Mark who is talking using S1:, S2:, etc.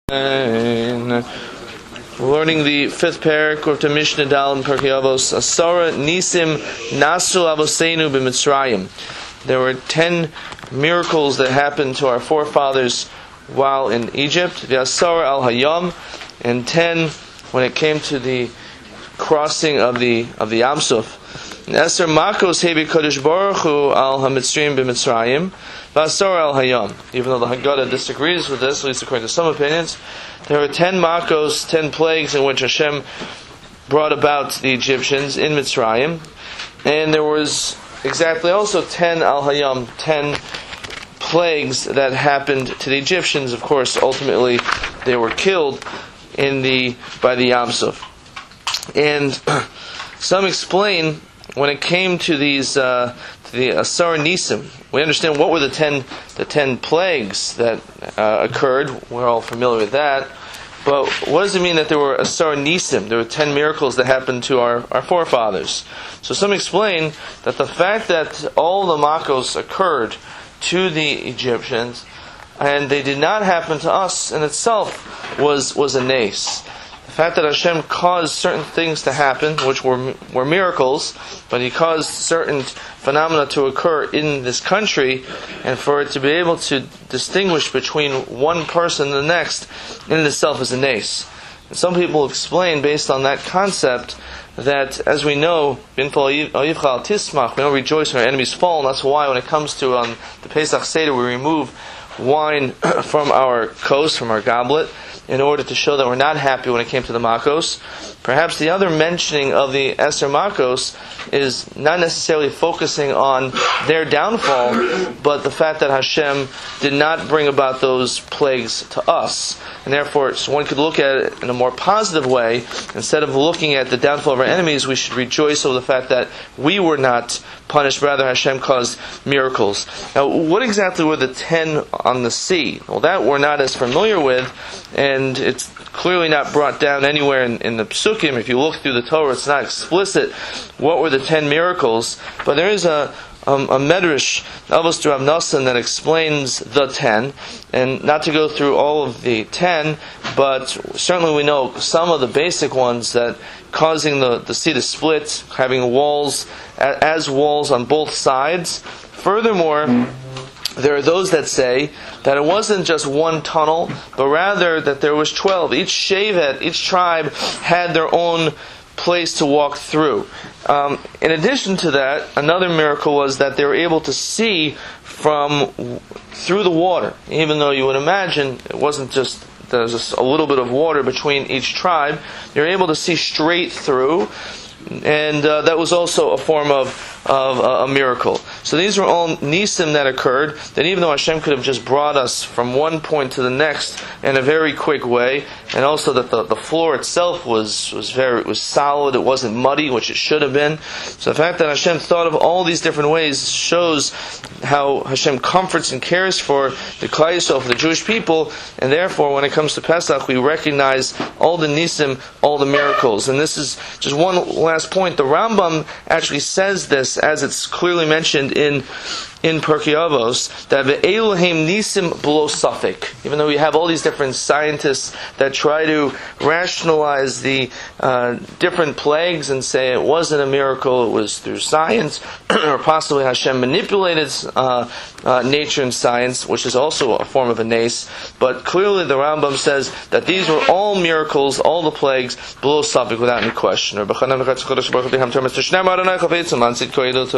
S1: We're learning the fifth parak of the Mishnah Dal in Pirkei Avos. Asara Nisim Nasu Avoseinu b'Mitzrayim. There were 10 miracles that happened to our forefathers while in Egypt. The Asara al Hayam, and 10 when it came to the crossing of the Yam Suf. Eser Makos Hebi Kodesh Baruch Hu al HaMitzrayim b'Mitzrayim. V'Asara al Hayam. Even though the Haggadah disagrees with this, at least according to some opinions, there were 10 Makos, 10 plagues in which Hashem brought about the Egyptians in Mitzrayim, and there was exactly also 10 al Hayam, 10 plagues that happened to the Egyptians. Of course, ultimately they were killed by the Yam Suf. And some explain, when it came to these to the Asar Nisim, we understand what were the 10 plagues that occurred. We're all familiar with that. But what does it mean that there were Asar Nisim? There were 10 miracles that happened to our forefathers. So some explain that the fact that all the Makos occurred to the Egyptians and they did not happen to us in itself was a nace. The fact that Hashem caused certain things to happen, which were miracles, but He caused certain phenomena to occur in this country, and for it to be able to distinguish between one person and the next, in itself is a nace. And some people explain, based on that concept, that, as we know, we don't rejoice when our enemies fall, and that's why when it comes to on the Pesach Seder, we remove wine from our kos, from our goblet, in order to show that we're not happy when it came to the Makos. Perhaps the other mentioning of the Eser Makos is not necessarily focusing on their downfall, but the fact that Hashem did not bring about those plagues to us. And therefore, so one could look at it in a more positive way. Instead of looking at the downfall of our enemies, we should rejoice over the fact that we were not punished, rather Hashem caused miracles. Now, what exactly were the 10 on the sea? Well, that we're not as familiar with, and it's clearly not brought down anywhere in the Psukim. If you look through the Torah, it's not explicit what were the 10 miracles, but there is a medrash, Avos Rav Nosson, that explains the 10, and not to go through all of the 10, but certainly we know some of the basic ones, that causing the sea to split, having walls as walls on both sides. Furthermore, there are those that say that it wasn't just one tunnel, but rather that there was 12. Each shevet, each tribe, had their own place to walk through. In addition to that, another miracle was that they were able to see through the water. Even though you would imagine it wasn't just there's just a little bit of water between each tribe, they were able to see straight through, and that was also a form of a miracle. So these were all nisim that occurred, that even though Hashem could have just brought us from one point to the next in a very quick way, and also that the floor itself was solid, it wasn't muddy, which it should have been. So the fact that Hashem thought of all these different ways shows how Hashem comforts and cares for the Klal Yisrael, for the Jewish people, and therefore when it comes to Pesach, we recognize all the nisim, all the miracles. And this is just one last point. The Rambam actually says this, as it's clearly mentioned in Pirkei Avos, that ve'eluhem nisim b'lo safek. Even though we have all these different scientists that try to rationalize the different plagues and say it wasn't a miracle, it was through science, or possibly Hashem manipulated nature and science, which is also a form of a nace. But clearly the Rambam says that these were all miracles, all the plagues, b'lo safek, without any question.